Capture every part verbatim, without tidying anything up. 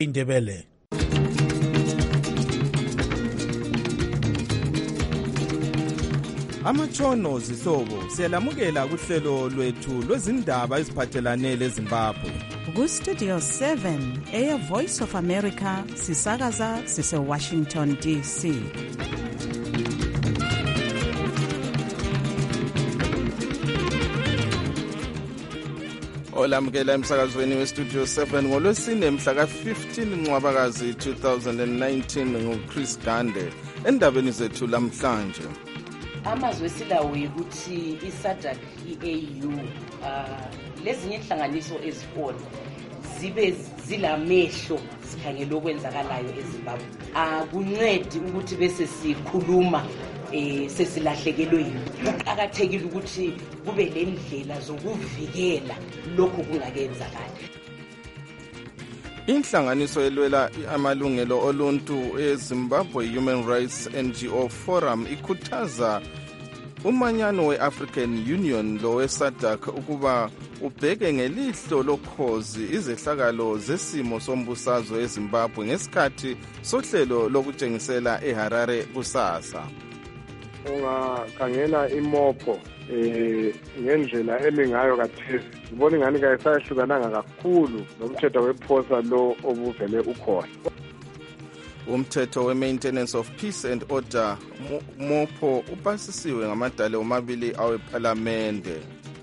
Indebele. Amatshono zihlobo siyalamukela kuhlelo lwethu lwezindaba eziphathelane leZimbabwe. Ku-Studio seven, Air Voice of America, sisakaza sise-Washington D C. Olamukela emsakazweni we-Studio seven ngolwesine mhla ka-fifteen Ncwabakazi two thousand nineteen nguChris Gande. Endabeni zethu lamhlanje, amazwe esilawo ukuthi i-SADC, i-A U, uh, lezinye inhlanganiso ezikona zibe zilamehlo sikhangela okwenzakalayo eZimbabwe. Akuncedi ukuthi bese sikhuluma eh sesilahlekelwe yini. Kuqakathekile ukuthi kube lendlela zokuvikela lokho kungakenzakala. Inhlanganiso elwela amalungelo oluntu eZimbabwe Human Rights N G O Forum ikhuthaza umanyano we-African Union lo we-SADC ukuba ubheke ngelihlo lokhozi izehlakalo zesimo sombusazwe eZimbabwe ngesikhathi sohlelo lokutshengisela eHarare kusasa. Ungakhangela imopo eh ngendlela emingayo kathesi ngibona ingani kayisahlukananga kakhulu nomthetho wephosa lo obuvele ukhona. Umthetho we-Maintenance of Peace and Order mopo upasisiwe ngamadale omabili awephalamende.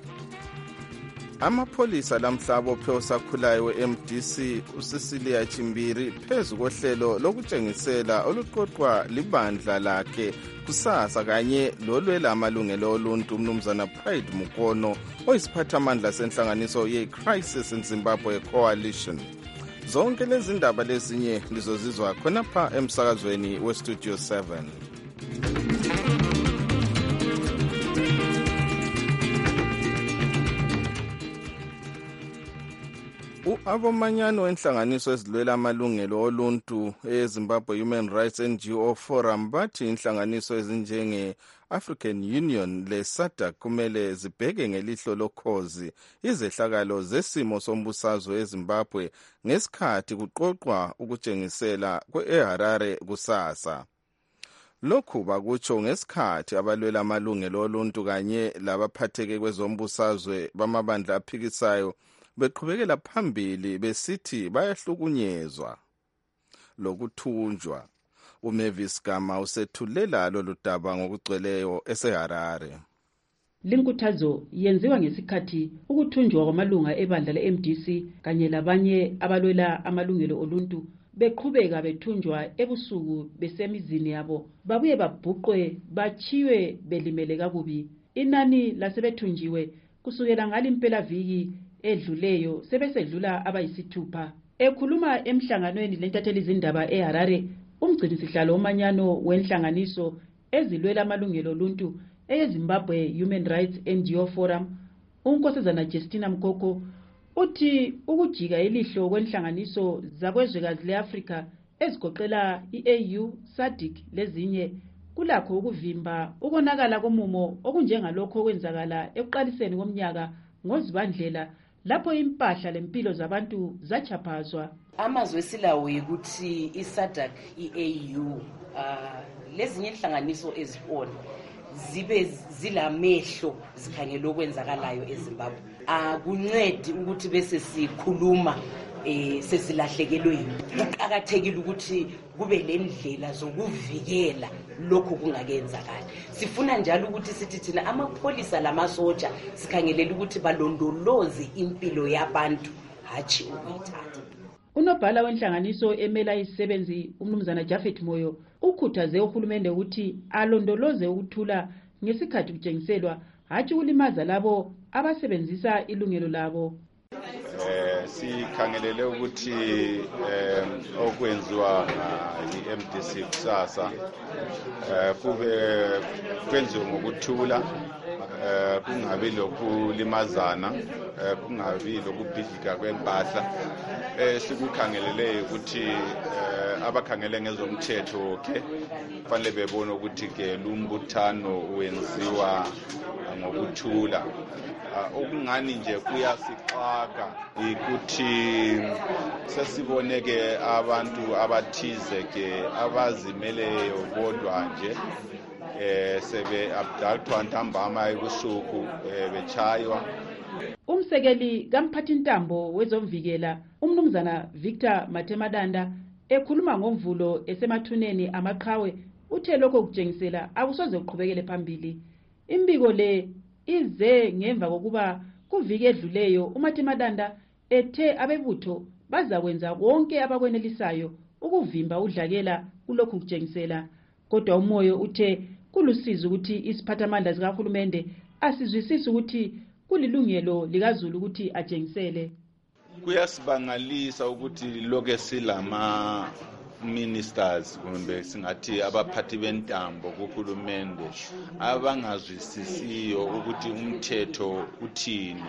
Amapholisa lamhlabo pheosakhulayo we-M D C uCecilia Chimbiri phezu kohlelo lokutshengisela oluqoqwa libandla lakhe kusasa kanye lolwela amalungelo oluntu umnumzana Pride Mukono oyisiphathamandla senhlanganiso ye-Crisis in Zimbabwe Coalition. Zonke lezi ndaba lezinye lizozizwa khonapha emsakazweni we-Studio seven. Abomanyano enhlanganiso ezilwela amalungelo oluntu eZimbabwe Human Rights N G O Forum bathi inhlanganiso ezinjenge African Union le-SADC kumele zibheke ngelihlo lokhozi izehlakalo zesimo sombusazwe eZimbabwe ngesikhathi kuqoqwa ukutshengisela kwe-eHarare kusasa. Lokhu bakutsho ngesikhathi abalwela amalungelo oluntu kanye labaphatheke kwezombusazwe bamabandla aphikisayo beqhubekela phambili besithi bayahlukunyezwa lokuthunjwa. uMavis Gama usethulela lolu daba ngokugcweleyo eseHarare. Linkuthazo yenziwa ngesikhathi ukuthunjwa kwamalunga ebandla le-M D C kanye labanye abalwela amalungelo oluntu beqhubeka bethunjwa ebusuku besemizini yabo babuye babhuqwe bachiwe belimele kakubi. Inani lasebethunjiwe kusukela ngalimpela viki edluleyo sebesedlula abayisithupha. Ekhuluma emhlanganweni lentatheli izindaba eHarare, umgcinisihlalo omanyano wenhlanganiso ezilwela amalungelo oluntu eZimbabwe Human Rights N G O Forum, uNkosazana Justina Mkoko, uthi ukujika ilihlo kwenhlanganiso zakwezwekazi leAfrika ezigoqela i-A U, SADC lezinye kulakho ukuvimba ukonakala komumo okunjengalokho okwenzakala ekuqaliseni komnyaka ngozibandlela lapho impahla lempilo zabantu zachaphazwa. Amazwe esilawo ukuthi i-SADC, i-A U, uh, lezinye inhlanganiso ezikona zibe zilamehlo sikhangela okwenzakalayo eZimbabwe. Akuncedi ukuthi bese sikhuluma eh sesilahlekelwe yini. Kuqakathekile ukuthi kube lendlela zokuvikela lokho kungakenzakala. Sifuna njalo ukuthi sithi thina amapholisa lamasoja sikhangelela ukuthi balondoloze impilo yabantu hachi ukuyithatha. Unobhala wenhlanganiso emela isisebenzi umnumzana Jafet Moyo ukhuthaze uhulumende ukuthi alondoloze ukuthula ngesikhathi kutshengiselwa hathi ukulimaza labo abasebenzisa ilungelo labo. Eh sikhangelele ukuthi eh okwenziwa i-M D C kusasa eh kube kwenziwe ngokuthula, eh kungabi lokulimazana, eh kungabi lokubhidlika kwempahla. Eh sikukhangelele ukuthi eh abakhangele ngezomthetho ke fanele bebone ukuthi ke lumbuthano wenziwa ngokuthula. okungani nje kuyasixaka ukuthi sesiboneke abantu abathize ke abazimeleyo bodwa nje eh sebe abductwa ntambama ebusuku bechaywa. Umsekeli kamphathintambo wezomvikela umnumzana Victor Mathemadanda ekhuluma ngomvulo esemathuneni amaqhawe uthe lokho kujengisela akusoze kuqhubekele phambili. Imbiko le ize ngemva kokuba kuvike edluleyo uMathemadanda ethe abebutho bazakwenza konke abakwenelisayo ukuvimba udlakela kulokhu kujengisela, kodwa umoyo uthe kulusizo ukuthi isiphathamandla sikahulumende asizwisise ukuthi kulilungelo likaZulu ukuthi ajengisele. Kuyasibangalisa ukuthi lokho silama ministers kumbe singathi abaphathi bentambo kuhulumende abangazwisisiyo ukuthi umthetho uthini.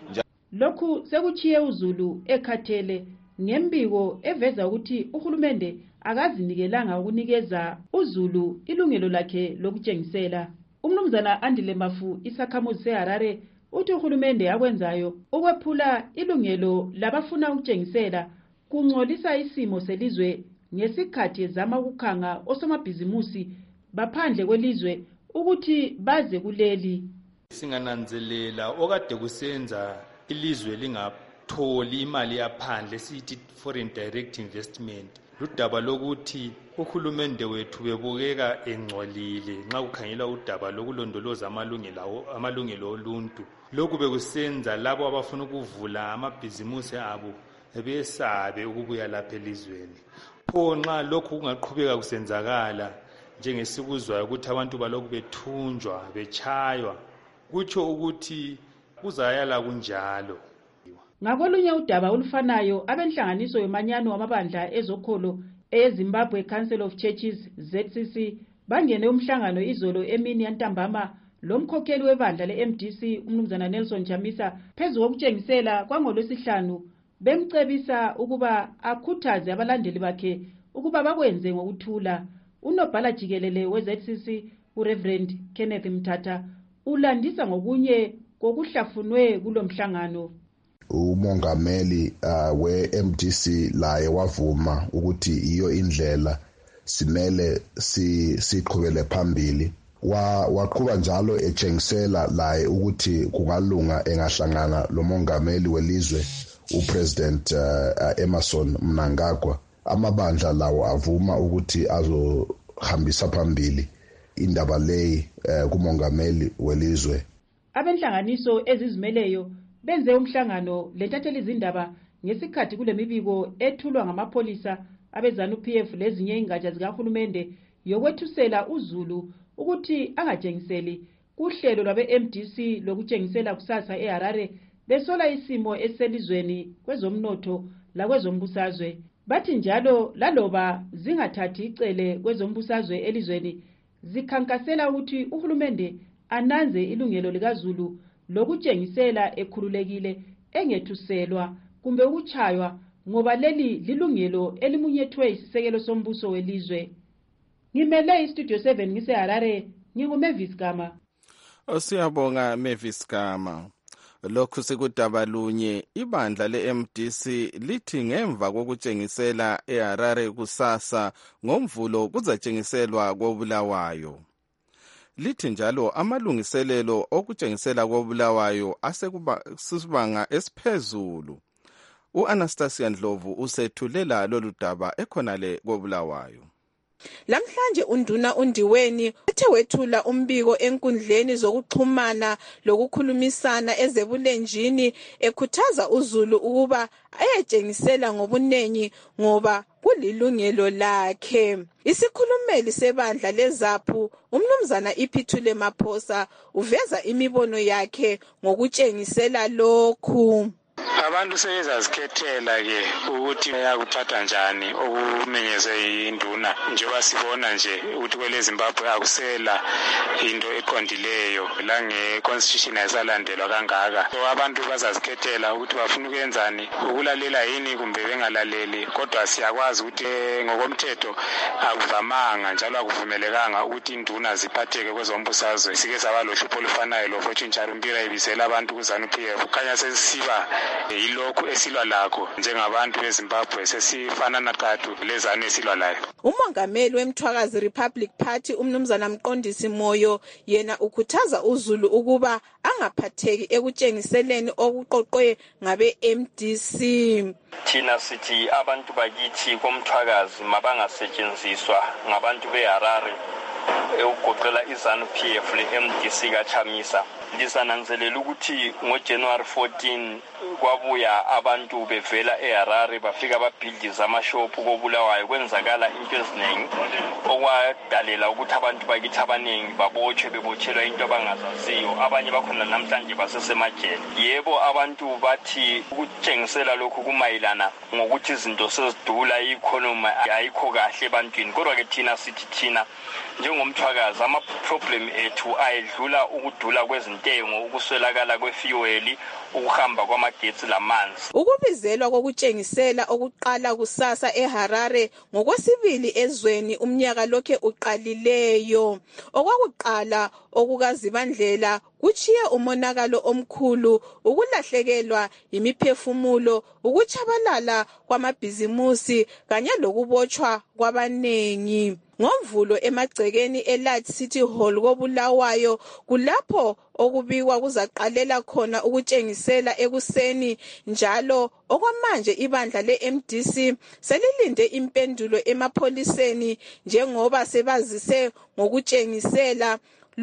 Lokhu sekuchiye uZulu ekhathele ngembiko eveza ukuthi uhulumende akazinikelanga ukunikeza uZulu ilungelo lakhe lokujengisela. Umnumzana Andile Mafu isakhamuzi seHarare uthi uhulumende akwenzayo ukwephula ilungelo labafuna ukujengisela kungcolisa isimo selizwe ngesikhathi ezama ukukhanga osomabhizimusi baphandle kwelizwe ukuthi baze kuleli. Singananzelela okade kusenza ilizwe lingatholi imali yaphandle sithi foreign direct investment. Ludaba lokuthi uhulumende wethu bebukeka engcolile nxa kukhangela udaba lokulondoloza amalungelo amalungelo oluntu. Lokhu bekusenza labo abafuna ukuvula amabhizimusi abo besabe ukubuya lapha elizweni. Pho nxa lokhu kungaqhubeka kusenzakala njengesikuzwayo ukuthi abantu balokhu bethunjwa bechaywa kutsho ukuthi kuzayala kunjalo. Ngakolunye udaba olufanayo abenhlanganiso yomanyano wamabandla ezokholo eZimbabwe Council of Churches Z C C bangene umhlangano izolo emini yantambama lomkhokheli webandla le-M D C umnumzana Nelson Chamisa phezu kokutshengisela kwangolwesihlanu bemcebisa ukuba akhuthaze abalandeli bakhe ukuba bakwenze ngokuthula. Unobhala jikelele we-Z C C uReverend Kenneth Mthatha ulandisa ngokunye kokuhlafunwe kulomhlangano. Umongameli uh, we-M D C laye wavuma ukuthi iyo indlela simele si siqhubele phambili. Wa waqhuba njalo etshengisela laye ukuthi kungalunga engahlangana lo mongameli welizwe uPresident uh, Emmerson Mnangagwa. Amabandla lawo avuma ukuthi azohambisa phambili indaba leyi uh, kumongameli welizwe. Abenhlanganiso ezizimeleyo benze umhlangano lentatheli izindaba ngesikhathi kulemibiko ethulwa ngamapholisa abezanu P F lezinye ingatsha zikahulumende yokwethusela uZulu ukuthi angajengiseli kuhlelo lwabe-M D C lokujengisela kusasa eHarare besola isimo eselizweni kwezomnotho lakwezombusazwe. Bathi njalo laloba zingathathi icele kwezombusazwe elizweni zikhankasela ukuthi uhulumende ananze ilungelo likaZulu lokujengisela ekhululekile engethuselwa kumbe ukuchaywa ngoba leli lilungelo elimunyethwe isisekelo sombuso welizwe. Ngimele iStudio seven ngiseHarare, nginguMavis Gama. Siyabonga Mavis Gama. Lokhu sekudaba lunye ibandla le-M D C lithi ngemva kokutshengisela eHarare kusasa ngomvulo kuzatshengiselwa koBulawayo. Lithi njalo amalungiselelo okutshengisela koBulawayo asekusibanga esiphezulu. U-Anastasia Ndlovu usethulela lolu daba ekhonale koBulawayo. Lamhlanje unduna undiweni uthe wethula umbiko enkundleni zokuxhumana lokukhulumisana ezebulenjini ekhuthaza uZulu ukuba ayejengisela ngobunengi ngoba kulilungelo lakhe. Isikhulumeli sebandla leZAPU umnumzana Iphithule Maphosa uveza imibono yakhe ngokutshengisela lokhu. Abantu sebezazikhethela ke ukuthi bayakuthatha njani okumenyezwe induna njengoba sibona nje ukuthi kwele Zimbabwe akusela into eqondileyo lange constitution ayisalandelwa kangaka. So abantu bazazikhethela ukuthi bafuna ukwenzani, ukulalela yini kumbe bengalaleli, kodwa siyakwazi ukuthi ngokomthetho akuvamanga njalo akuvumelekanga ukuthi induna ziphatheke kwezombusazwe. Sike saba lohlupho olufanayo lo Fortune Charumpira ibisela abantu kuzanu P F. Kukhanya sesiba yilokhu esilwa lakho njengabantu beZimbabwe, sesifana naqathu lezanu esilwa layo. Umongameli weMthwakazi Republic Party umnumzana Mqondisi Moyo yena ukhuthaza uZulu ukuba angaphatheki ekutshengiseleni okuqoqwe ngabe M D C. Thina sithi abantu bakithi koMthwakazi mabangasetshenziswa ngabantu beHarare ukugoqela izanu P F le M D C kaChamisa. Lisananzelela ukuthi ngoJanuary fourteen kwabuya abantu bevela eHarare bafika babhildiza amashopu koBulawayo, kwenzakala into eziningi okwadalela ukuthi abantu bakithi abaningi babotshwe bebotshelwa into abangazaziyo, abanye bakhona namhlanje basesemajele. Yebo, abantu bathi ukutshengisela lokhu kumayilana ngokuthi izinto sezidula, i-economy ayikho kahle ebantwini, kodwa ke thina sithi thina njengomthwakazi ama-problem ethu ayedlula ukudula kwezintengo, ukuswelakala kwefuel, ukuhamba kwamagetsi lamanzi. Ukubizelwa kokutshengisela okuqala kusasa eHarare ngokwesibili ezweni umnyaka lokhe uqalileyo. Okwakuqala okukazibandlela kuchiye umonakalo omkhulu, ukulahlekelwa imiphefumulo, ukuchabalala kwamabhizimusi kanye lokubotshwa kwabanengi. Ngomvulo emagcekeni eLight City Hall koBulawayo kulapho okubikwa kuzaqalela khona ukutshengisela ekuseni, njalo okwamanje ibandla le-M D C selilinde impendulo emapholiseni njengoba sebazise ngokutshengisela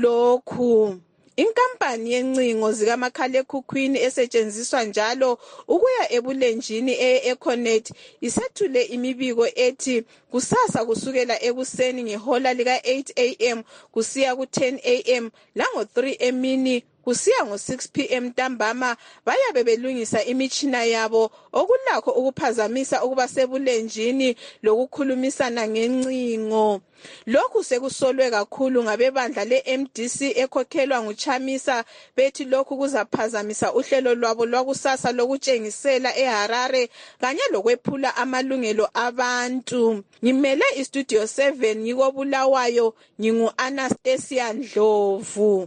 lokhu. Inkampani yencingo zikamakhalekhukhwini esetshenziswa njalo ukuya ebulenjini e-Econet isethule imibiko ethi kusasa kusukela ekuseni ngehola lika eight a m kusiya ku ten a m lango three emini kusiya ngo six p m ntambama bayabe belungisa imitshina yabo okulakho ukuphazamisa ukuba sebulenjini lokukhulumisana ngencingo. Lokhu sekusolwe kakhulu ngabebandla le-M D C ekhokhelwa nguChamisa, bethi lokhu kuzaphazamisa uhlelo lwabo lwakusasa lokutshengisela eHarare kanye lokwephula amalungelo abantu. Ngimele iStudio seven ngikobulawayo, ngingu Anastasia Ndlovu.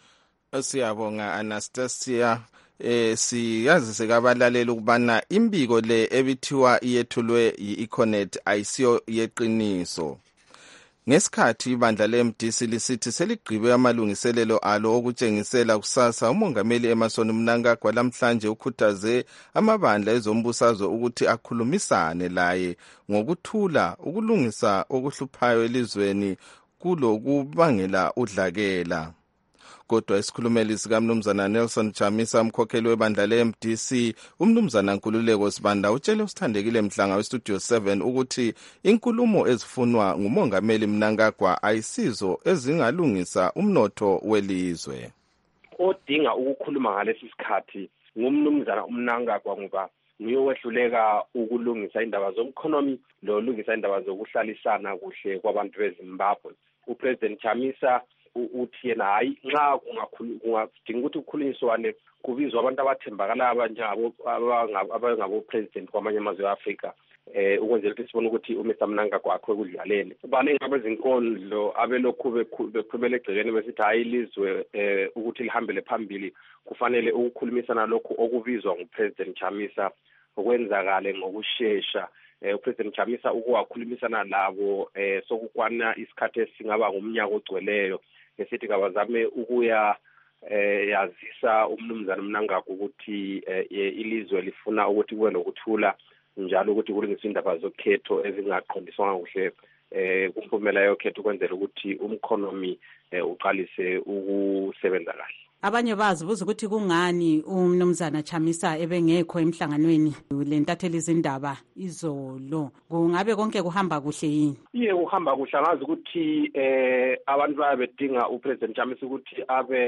Siyabonga Anastasia. Eh siyazise kabalaleli ukubana imbiko le ebithiwa iyethulwe yi-Econet ayisiyo yeqiniso. Ngesikhathi ibandla le-M D C lisithi seligqibe amalungiselelo alo okutshengisela kusasa, umongameli Emmerson Mnangagwa lamhlanje ukhuthaze amabandla ezombusazwe ukuthi akhulumisane laye ngokuthula ukulungisa okuhluphayo elizweni kulokubangela udlakela. Kodwa isikhulumeli sikaMnumzana Nelson Chamisa, umkhokheli webandla le-M D C, uMnumzana Nkululeko Sibanda utshele usithandekile Mhlanga weStudio seven ukuthi inkulumo ezifunwa ngumongameli Mnangagwa ayisizo ezingalungisa umnotho welizwe. Odinga ukukhuluma ngalesi sikhathi ngumnumzana uMnangagwa ngoba niyowehluleka ukulungisa indaba zomkhonomi lolungisa indaba zokuhlalisana kuhle kwabantu beZimbabwe. uPresident Chamisa uthi yena hayi nxa kungadinga ukuthi kukhulunyiswane kubizwa abantu abathembakala abanjengabo abangabo president kwamanye amazwe eAfrika eh ukwenzela ukuthi sibone ukuthi uMr Mnangagwa akho kudlalele. Baningi abezinkondlo abelokhu beqhubela egcekeni besithi hayi ilizwe eh ukuthi lihambele phambili kufanele ukukhulumisana lokho okubizwa nguPresident Chamisa okwenzakale ngokusheshsha. Eh uPresident Chamisa ukuwakhulumisana labo eh sokukwana isikhathi esingaba ngumnyaka ogcweleyo esithi kabazame ukuya eh yazisa umnumzana Mnangagwa ukuthi ilizwe lifuna ukuthi kube nokuthula njalo ukuthi kulungiswe indaba zokhetho ezingaqondiswanga kuhle eh kumphumela yokhetho kwenzela ukuthi umkhonomi uqalise ukusebenza kahle. Abanye bazibuza ukuthi kungani umnumzana Chamisa ebengekho emhlanganweni lentatheli izindaba izolo, kungabe konke kuhamba kuhle yini? Iye kuhamba kuhle, ngazi ukuthi eh abantu bayabedinga uPresident Chamisa ukuthi abe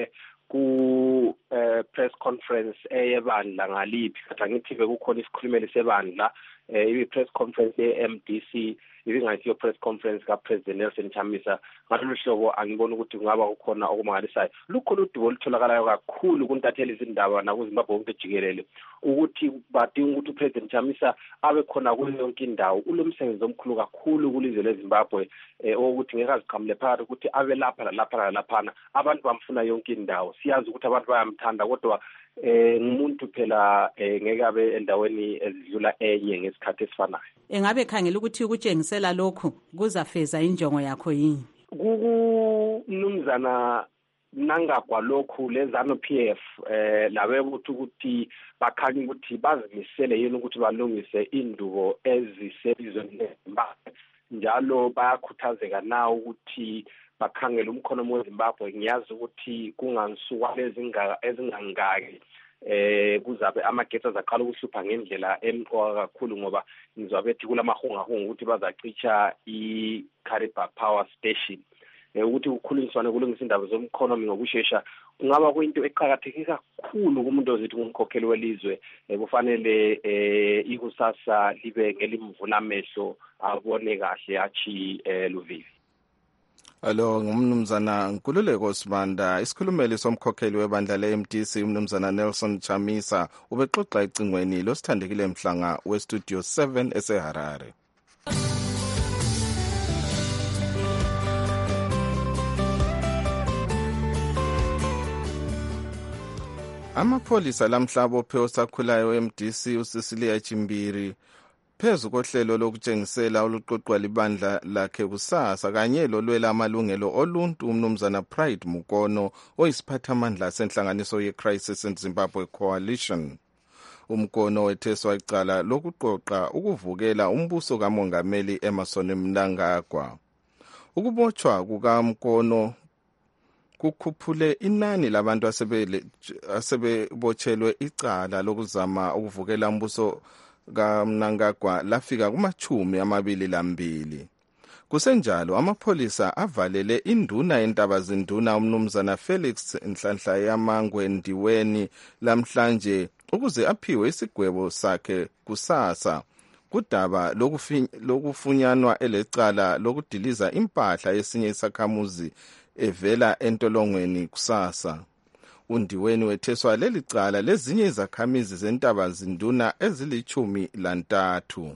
ku eh, press conference eyebandla ngaliphi kathi angithi bekukhona isikhulumeli sebandla eh, i press conference ye-M D C ibingathi yo press conference kaPresident Nelson Chamisa ngalolu hlobo angibona ukuthi kungaba kukhona okumangalisayo lukhulu udubo olutholakalayo kakhulu kuntatheli izindaba nakuZimbabwe wonke jikelele ukuthi badinga ukuthi uPresident Chamisa abe khona kuyo yonke indawo ulomsebenzi omkhulu kakhulu kulizwe leZimbabwe eh, ukuthi ngeke aziqhamule phakathi ukuthi abe lapha lalapha nalaphana abantu bamfuna yonke indawo siyazi ukuthi abantu bayamthanda kodwa eh ngumuntu phela eh, ngeke abe endaweni ezidlula enye ngesikhathi esifanayo. Engabe khangela ukuthi ukutshengisela lokhu kuzafeza injongo yakho yini? Kukumnumzana nangakwa lokhu lezano P F eh labe ukuthi ukuthi bakhanye ukuthi bazimisele yini ukuthi balungise indubo eziselizweni leZimbabwe njalo bayakhuthazeka na ukuthi bakhangela umkhono weZimbabwe. Ngiyazi ukuthi kungansuka lezinga ezingangaki eh kuzabe amagetsi azaqala ukuhlupha ngendlela emqoka kakhulu ngoba ngizabe ethi kulamahunga hunga ukuthi bazacicha iKariba Power Station eh ukuthi ukukhulunyiswana kulungisa indaba zomkhono ngokusheshsha kungaba kuyinto eqhakatheke kakhulu kumuntu ozithi umkhokheli welizwe kufanele eh ikusasa libe ngelimvula amehlo abone kahle achi eh Luvivi. Alo ngumnumzana Nkululeko Sibanda isikhulumeli somkhokheli webandla le-M D C umnumzana Nelson Chamisa ubexoxa icingweni losithandekile mhlanga we-Studio seven eseHarare. Amapholisa lamhlabo pheosa khulayo e-M D C uCecilia Chimbiri phezu kohlelo lokutshengisela oluqoqwa libandla lakhe kusasa kanye lolwela amalungelo oluntu umnumzana Pride Mukono oyisiphathamandla senhlanganiso ye-Crisis in Zimbabwe Coalition. Umkono wetheswa icala lokuqoqa ukuvukela umbuso kamongameli Emmerson Mnangagwa. Ukubotshwa kukaMkono kukhuphule inani labantu asebebotshelwe icala lokuzama ukuvukela umbuso kaMnangagwa lafika kumachumi amabili lambili. Kusenjalo amapholisa avalele induna yentabazinduna umnumzana Felix Nhlanhla Yamangwe Ndiweni lamhlanje ukuze aphiwe isigwebo sakhe kusasa kudaba lokufunyanwa elecala lokudiliza impahla yesinye isakhamuzi evela entolongweni kusasa. Undiweni wetheswa leli cala lezinye izakhamizi zentaba zinduna ezilichumi lantathu.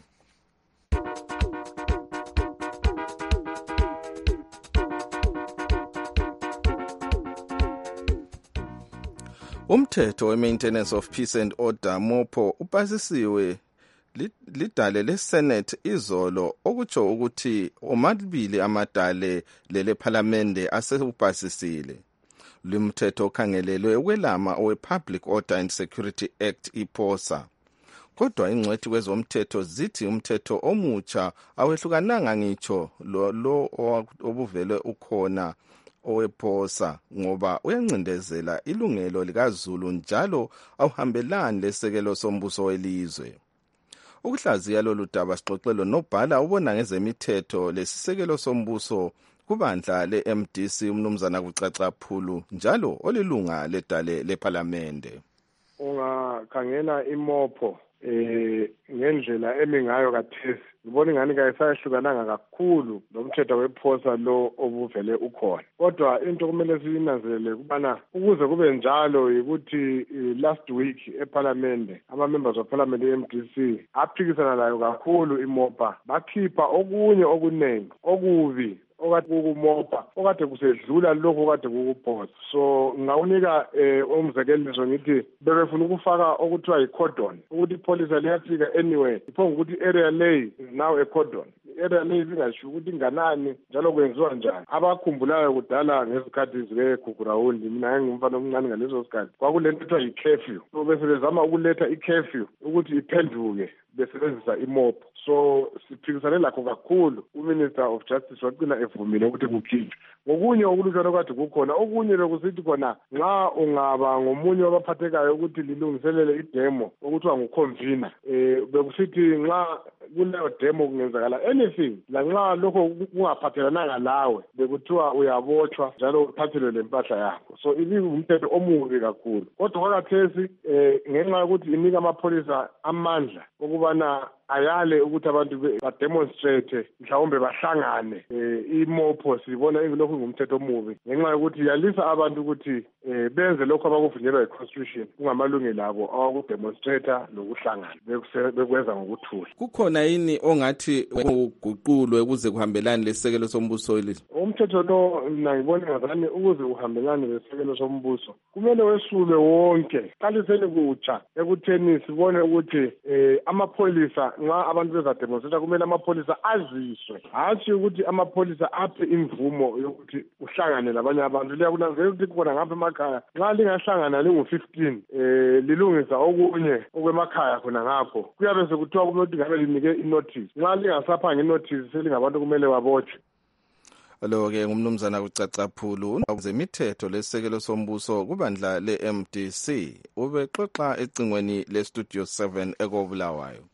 Umthetho we-Maintenance of Peace and Order MOPO upasisiwe lidale leSenate izolo okutsho ukuthi omabili amadale lele parliamente asebupasisile. Lumthetho okhangelelwe ukwelama owe-Public Order and Security Act iPOSA. Kodwa ingcwethi kwezomthetho zithi umthetho omutsha awehlukananga ngitsho lo, lo obuvele ukhona owePOSA ngoba uyancindezela ilungelo likaZulu njalo awuhambelani lesekelo sombuso welizwe. Ukuhlaziya lolu daba sixoxelo nobhala ubona ngezemithetho lesisekelo sombuso kubandla le-M D C umnumzana Kucaca Phulu njalo olilunga ledale leParlamente. Ungakhangela imopho eh ngendlela emi ngayo kathesi ngibona ingani kayisahlukananga kakhulu nomthetho wePOSA lo obuvele ukhona. Kodwa into kumele siyinanzelele kubana ukuze kube njalo ukuthi last week eParlamente ama members of Parliament e-M D C aphikisana layo kakhulu imopa bakhipha okunye okunengi okubi okade kukumopa okade kusedlula lokho okade kukuPOSA. So ngawunika eh umzekeliso ngithi bebefuna ukufaka okuthiwa i-cordon ukuthi ipolice liyafika anyway iphonga ukuthi area lay is now a cordon. Area lay singasho ukuthi inganani njalo kwenziwa njani. Abakhumbulayo kudala ngezikhathi zike-Gugurawundi mina ngingumfana omncane ngalezo sikhathi kwakulento ethiwa i-curfew. So bese bezama ukuletha i-curfew ukuthi iphenduke besebenzisa imopo. So siphikisane lakho kakhulu uMinister of Justice waqina evumile ukuthi kukhitshwe. Ngokunye okulutshwana okade kukhona okunye lokusithi khona nxa ungaba ngomunye wabaphathekayo ukuthi lilungiselele idemo okuthiwa nguconvener eh bekusithi nxa kuleyo demo kungenzakala anything lanxa lokho kungaphathelananga lawe bekuthiwa uyabotshwa njalo uthathelwe lempahla yakho. So ibingumthetho omubi kakhulu. Kodwa kwakathesi eh ngenxa yokuthi inika amapholisa amandla ukubana ayale ukuthi abantu bademonstrate mhlawumbe bahlangane imopho sibona ingilokhu ngumthetho omubi ngenxa yokuthi yalisa abantu ukuthi benze lokho abakuvunyelwa yi-constitution kungamalungelo abo awokudemonstrate lokuhlangana bekwenza ngokuthula. Kukhona yini ongathi uguqulwe ukuze kuhambelane lesekelo sombuso lesi? Umthetho lo mina ngibona ngazani ukuze uhambelane lesekelo sombuso kumele wesulwe wonke. Qaliseni kutsha ekutheni sibone ukuthi amapholisa nxa abantu bezademonstrate kumele amapholisa aziswe, hatshi ukuthi amapholisa aphe imvumo yokuthi uhlangane labanye abantu. Liyakunanzela ukuthi khona ngapha emakhaya nxa lingahlangana lingu-fifteen eh lilungisa okunye okwemakhaya khona ngapho kuyabe sekuthiwa kumele ukuthi ngabe linike inotice. Nxa lingasaphanga inotice selingabantu kumele babotshwe. Lo-ke ngumnumzana kucacaphulu zemithetho lesekelo sombuso kubandla le-M D C ubexoxa ecingweni le-Studio seven ekobulawayo.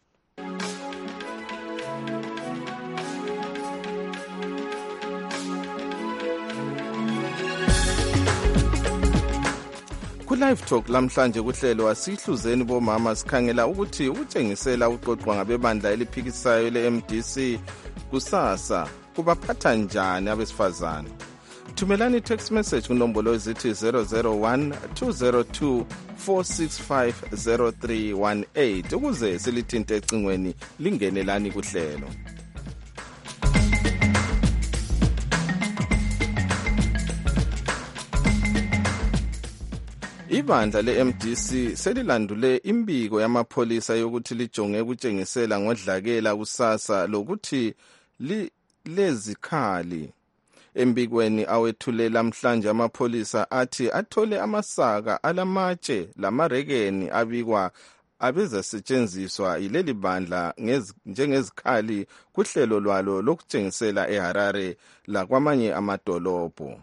Ku-Live Talk lamhlanje kuhlelo asihluzeni bomama sikhangela ukuthi ukutshengisela uqoqwa ngabebandla eliphikisayo le-M D C kusasa kubaphatha njani abesifazane. Thumelani text message kunombolo ezithi zero zero one two zero two four six five zero three one eight ukuze silithinte ecingweni lingenelani kuhlelo. Ibandla le-M D C selilandule imbiko yamapholisa yokuthi lijonge ukutshengisela ngodlakela kusasa lokuthi li lezikhali. Embikweni awethulela mhlanje amapholisa athi athole amasaka alamatshe lamarekeni abikwa abezasetshenziswa yileli bandla njengezikhali kuhlelo lwalo lokutshengisela eHarare lakwamanye amadolobho.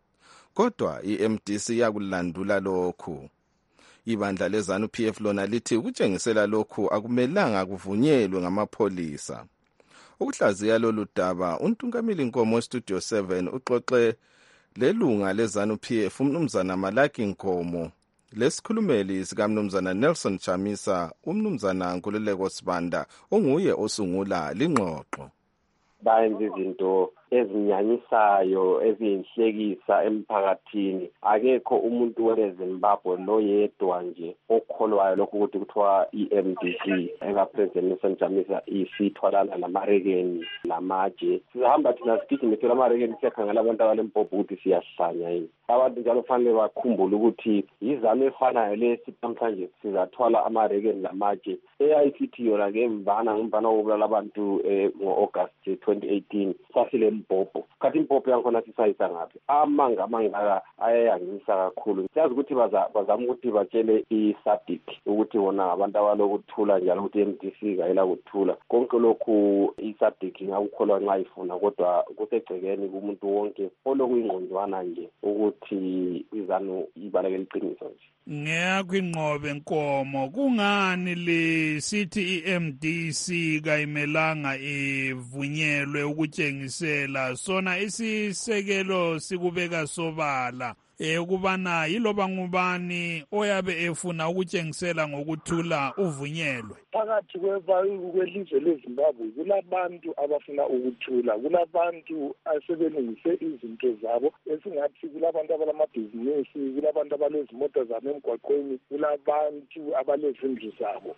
Kodwa i-M D C yakulandula lokhu. Ibandla lezanu P F lona lithi ukutshengisela lokhu akumelanga kuvunyelwe ngamapholisa. Ukuhlaziya lolu daba uNtungamili Nkomo Studio seven uxoxe lelunga lezanu P F umnumzana Malaki Nkomo lesikhulumeli sikamnumzana Nelson Chamisa umnumzana Nkululeko Sibanda onguye osungula lingxoxo. Bayenza izinto ezinyanyisayo eziyinhlekisa emphakathini. Akekho umuntu weZimbabwe lo yedwa nje okholwayo lokho ukuthi kuthiwa i-M D C engapresident Nelson Chamisa isithwalana namarekeni lamatshe. Sihamba thina sithi ngithola amarekeni siyakhangela abantu abalempopho ukuthi siyahlanya yini. Abantu njalo kufanele bakhumbule ukuthi yizame efanayo lesi namhlanje sizathwala amarekeni lamatshe. E I C T yona ngemvana ngemvana wobulala abantu ngo-August twenty eighteen sasile impopho. Kathi impopho yankhona sisayisa ngaphi? Amanga amangaka ayayangisa kakhulu. Siyazi ukuthi bazama ukuthi batshele i-SADC ukuthi wona abantu abalokuthula njalo ukuthi i-M D C kayela kuthula. Konke lokhu i-SADC ngakukholwa nxa ifuna kodwa kusegcekeni kumuntu wonke olokuyingqonjwana nje ukuthi izanu ibaleke liqiniso nje. Ngeyakwinqobe Nkomo kungani lisithi i-M D C kayimelanga ivunyelwe ukutshengisela sona isisekelo sikubeka sobala ukubana yiloba ngubani oyabe efuna ukutshengisela ngokuthula uvunyelwe? Phakathi kwelizwe leZimbabwe kulabantu abafuna ukuthula, kulabantu asebenzise izinto zabo esingathi kulabantu abalamabhizinisi, kulabantu abalezimota zabo emgwaqweni, kulabantu abalezindlu zabo.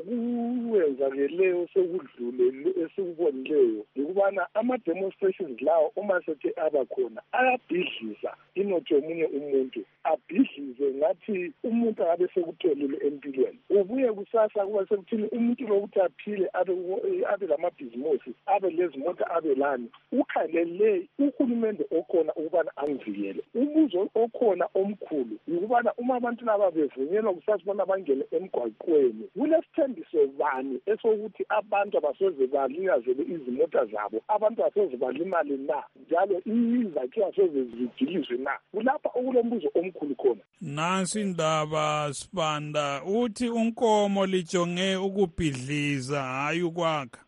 Ngokuwenzakeleyo sekudlule esikubonileyo ukubana ama-demonstrations lawo uma sethe abakhona ayabhidliza inotho yomunye umuntu, abhidlize ngathi umuntu akabe sekutholile empilweni. Ubuye kusasa kuba sekuthini umuntu lokuthi aphile abe lamabhizinisi, abe lezimota, abe lani. Ukhalele uhulumende okhona ukubana angivikele. Umbuzo okhona omkhulu ukubana uma abantu laba bevunyelwa kusasa bona bangene emgwaqweni, kulesithembiso bani esokuthi abantu abasoze balinazele izimota zabo, abantu abasoze balimale na, njalo izakhiwo asoze zidilizwe na? Kulapha okulombuzo omkhulu okukhulu khona. Nansi indaba Sibanda uthi unkomo lijonge ukubhidliza hayi ukwakha.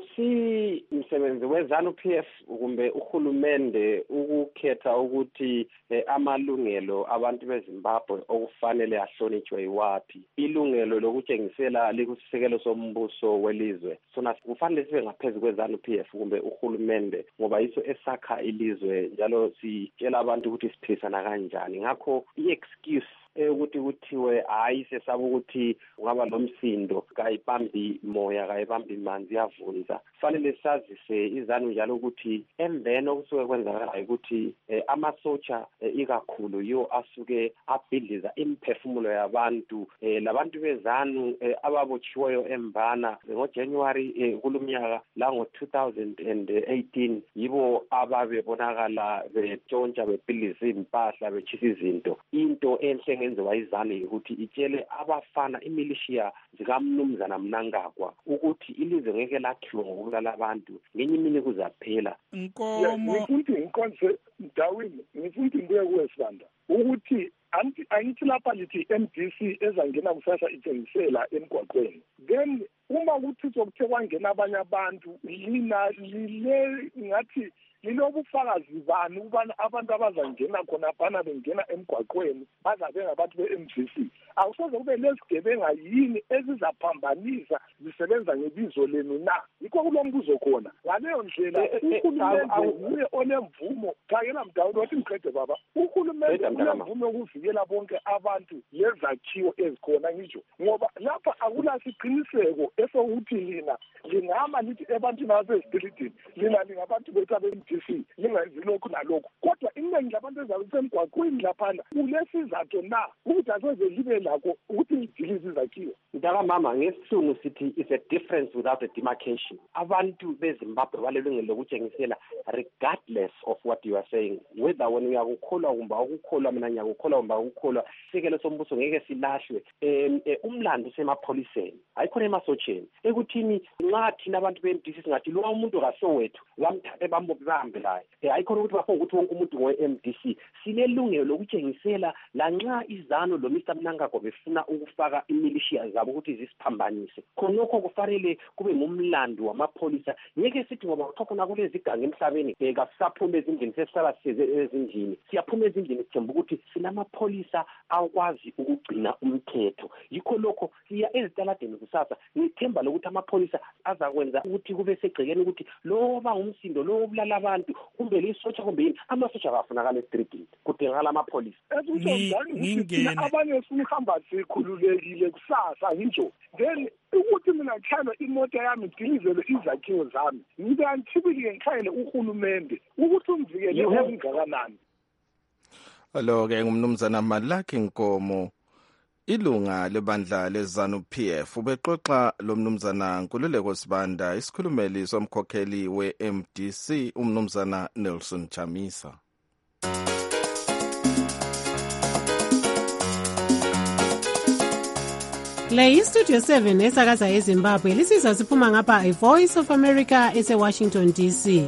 Akusi umsebenzi weZanu P F kumbe uhulumende ukukhetha ukuthi eh, amalungelo abantu beZimbabwe okufanele ahlonitshwe yiwaphi. Ilungelo lokutshengisela likusisekelo sombuso welizwe. Sona kufanele sibe ngaphezulu kweZanu P F kumbe uhulumende ngoba yiso esakha ilizwe njalo sitshela abantu ukuthi siphisana kanjani. Ngakho i-excuse ukuthi kuthiwe hayi sesaba ukuthi ungaba lomsindo kayibambi moya kayibambi manzi yavunza. Fanele sazise iZanu njalo ukuthi emveni okusuke kwenzakala ukuthi eh, amasotsha eh, ikakhulu yo asuke abhidliza imphefumulo yabantu eh, labantu beZanu eh, ababotshiweyo embana ngoJanuary eh, kulumnyaka la ngo two thousand eighteen yibo ababebonakala betshontsha bebhidliza impahla betshisa izinto. Into enhle ngenziwa iZanu ukuthi itshele abafana imilishiya zikaMnumzana Mnangagwa ukuthi ilizwe ngeke lakhiwa ngokubulala abantu ngenye imini kuzaphela. Nkomo ngifuthi ngikonse Mdawini ngifuthi ngibuye kuwe Sibanda ukuthi anti angithi lapha lithi M D C ezangena kusasa itshengisela emgwaqweni. Then uma kuthi sokuthe kwangena abanye abantu lina lile ngathi lilobufakazi bani ukubana abantu abazangena khona phana bengena emgwaqweni bazabe ngabantu be-M D C. Akusoze kube lezigebenga yini ezizaphambanisa zisebenza ngebizo lenu na? Yikho kulombuzo khona. Ngaleyo ndlela uhulumende nguye onemvumo khangela Mdawudi wathi mqede baba. Uhulumende unemvumo yokuvikela bonke abantu lezakhiwo ezikhona ngisho ngoba lapha akulasiqiniseko esokuthi lina lingama lithi ebantwini abasezidilidini lina lingabantu bethu abe-M D C lingenzi lokhu nalokhu kodwa iningi labantu ezakusemgwaqweni laphana kulesizathu na ukuthi asoze libe lakho ukuthi lidilize izakhiwo. Mdala mama ngesilungu sithi is a difference without a demarcation. Abantu beZimbabwe balelungelo lokutshengisela regardless of what you are saying, whether when uyakukholwa kumbe akukholwa mina ngiyakukholwa kumbe akukholwa isekelo sombuso ngeke silahlwe. um umlando usemapholiseni ayikhona emasotsheni ekuthini nxa thina abantu be-M D C singathi lo umuntu kasowethu bamthathe bambophe bahambe laye ayikhona ukuthi bafuna ukuthi wonke umuntu ngowe-M D C. Sinelungelo lokutshengisela lanxa iZanu lo Mister Mnangagwa befuna ukufaka imilishiya zabo ukuthi zisiphambanise khonokho kufanele kube ngumlando wamapholisa. Ngeke sithi ngoba kuthokona kulezi iganga emhlabeni bheka sisaphume ezindlini sesisala size ezindlini siyaphuma ezindlini sithemba ukuthi sinamapholisa akwazi ukugcina umthetho. Yikho lokho siya ezitaladeni kusasa ngithemba lokuthi amapholisa azakwenza ukuthi kube segcekeni ukuthi lo ba umsindo lo obulala abantu kumbe lisotsha kumbe yini amasotsha abafunakala estrikini kudingakala amapholisa. Ngingena abanye sihamba sikhululekile kusasa ngisho then ukuthi mina ngikhayele imoto yami ngidilizele izakhiwo zami ngibe ngithibike ngikhayele uhulumende ukuthi umvikele okungakanani. Alo-ke ngumnumzana Malaki Nkomo ilunga lebandla leZanu P F ubexoxa lo mnumzana Nkululeko Sibanda isikhulumeli somkhokheli we-M D C umnumzana Nelson Chamisa. Le iStudio seven esakaza eZimbabwe lisiza siphuma ngapha iVoice of America ese-Washington D C.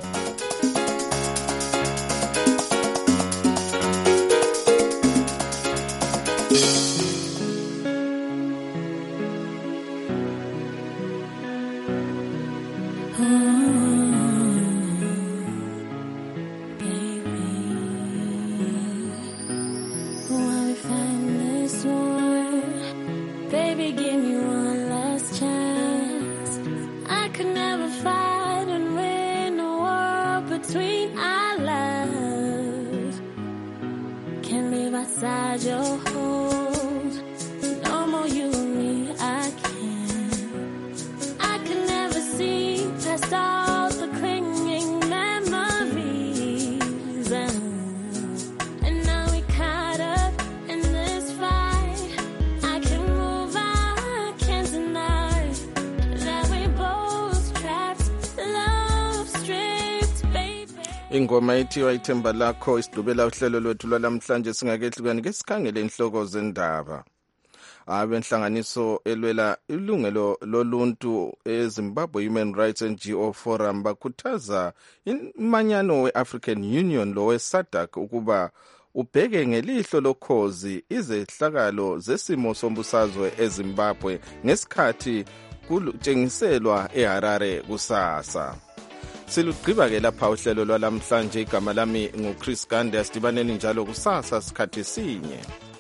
Ingoma ethiwa ithemba lakho isidubela uhlelo lwethu lwalamhlanje singakehlukani ke sikhangele inhloko zendaba. Abenhlanganiso elwela ilungelo loluntu eZimbabwe Human Rights N G O Forum bakhuthaza imanyano we-African Union lo we-SADC ukuba ubheke ngelihlo lokhozi izehlakalo zesimo sombusazwe eZimbabwe ngesikhathi kutshengiselwa eHarare kusasa. Silugqiba ke lapha uhlelo lwalamhlanje. Igama lami nguChris Gande. Sidibaneni njalo kusasa sikhathi sinye.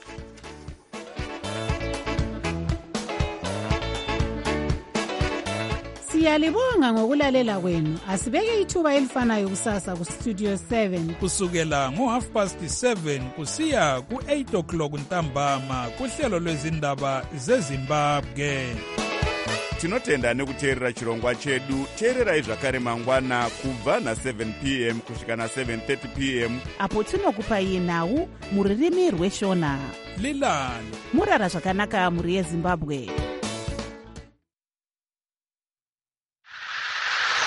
Siyalibonga ngokulalela kwenu. Asibeke ithuba elifanayo kusasa ku Studio seven kusukela ngo half past seven kusiya ku eight o'clock ntambama kuhlelo lwezindaba zeZimbabwe. Tinotenda nekuteerera chirongwa chedu. Teererai zvakare mangwana kubva na seven p m kusvika na seven thirty p m apo tinokupai nhau muririmi rweshona. Lilani murara zvakanaka muri yeZimbabwe.